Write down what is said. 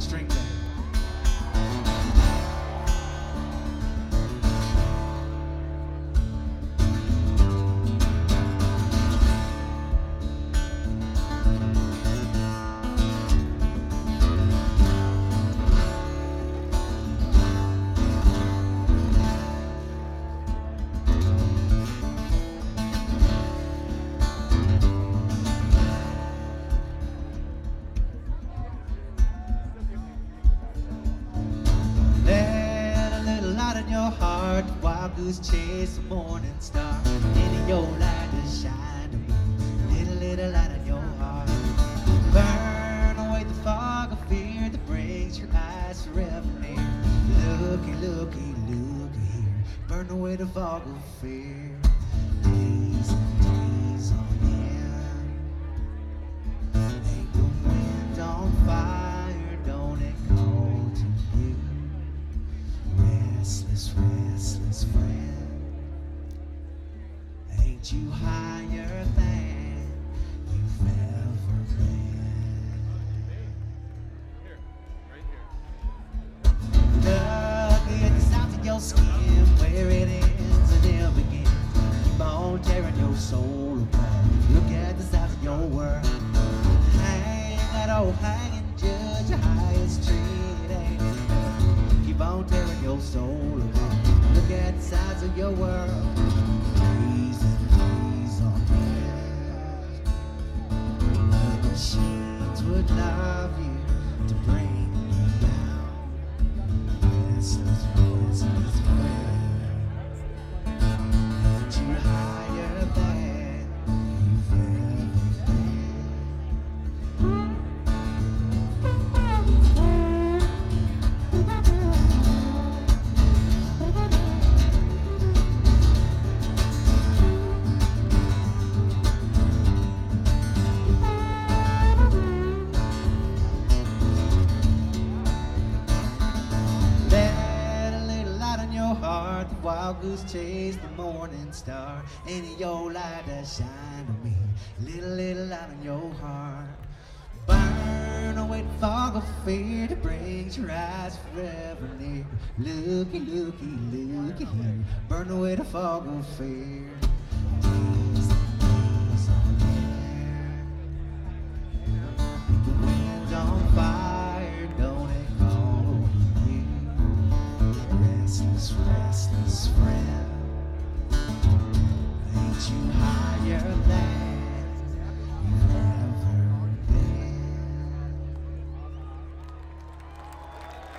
string band. Wild goose chase the morning star. Any your light to shine to me. Little light in your heart. Burn away the fog of fear that brings your eyes forever near. Looky here. Burn away the fog of fear. Days and days on end. Ain't the wind on fire, don't it call to you? Restless friend, ain't you higher than you've ever been? Look at the sides of your skin, where it ends and it begins. Keep on tearing your soul apart. Look at the size of your world. Hang that old hanging judge, your highest tree, it ain't enough. Keep on tearing your soul apart. Look at the size of your world. Days and days on end. The machines would love you to bring you down. Restless friend. Ain't you higher than you've ever been? Wild goose chase the morning star. Any your light that shine to me. Little light in your heart. Burn away the fog of fear that brings your eyes forever near. Looky here. Burn away the fog of fear. Days and days on air. The wind on fire, don't it call you? Restless friend, ain't you higher than